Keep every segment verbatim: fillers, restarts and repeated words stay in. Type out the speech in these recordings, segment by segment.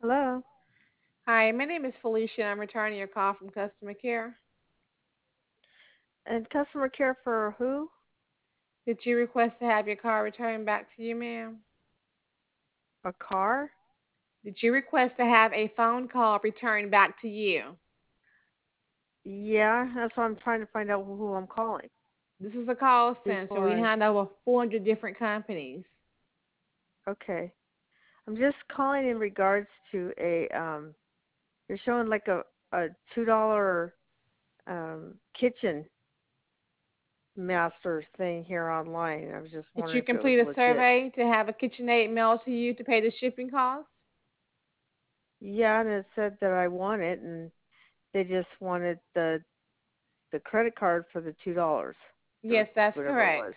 Hello. Hi, my name is Felicia and I'm returning your call from customer care. And customer care for who? Did you request to have your car returned back to you, ma'am? A car? Did you request to have a phone call returned back to you? Yeah, that's why I'm trying to find out who I'm calling This is a call center. before We I. handle over four hundred different companies. Okay. I'm just calling in regards to a um you're showing like a a two dollar um kitchen master thing here online. I was just Did wondering you if it was complete a legit. survey to have a KitchenAid mailed to you to pay the shipping costs? Yeah, and it said that I won it and they just wanted the the credit card for the two dollars or Yes, that's whatever it was. correct.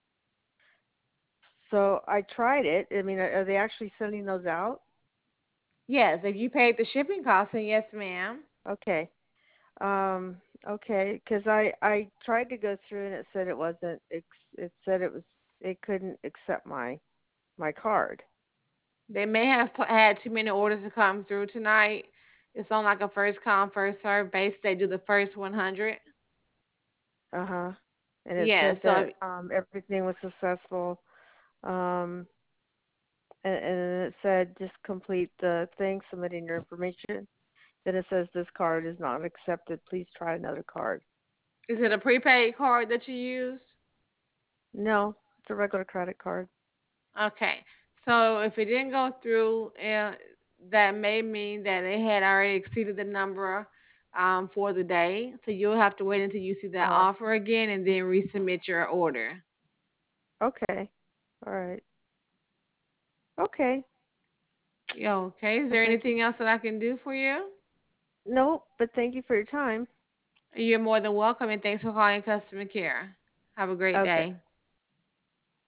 So I tried it. I mean, are are they actually sending those out? Yes, if you paid the shipping costs, then yes, ma'am. Okay. Um, okay, because I I tried to go through and it said it wasn't. It, it said it was. It couldn't accept my my card. They may have put, had too many orders to come through tonight. It's on like a first come, first serve basis. They do the first one hundred. Uh huh. And it Yeah, said so that um everything was successful. Um, and, and it said just complete the thing, submitting your information. Then it says this card is not accepted. Please try another card. is it a prepaid card that you used? No, it's a regular credit card. Okay. So if it didn't go through, uh, that may mean that it had already exceeded the number um, for the day. So you'll have to wait until you see Uh that huh. offer again and then resubmit your order. Okay. All right. Okay. Yeah, okay. Is Well, there thank you. anything else that I can do for you? No, but thank you for your time. You're more than welcome and thanks for calling customer care. Have a great Okay. day.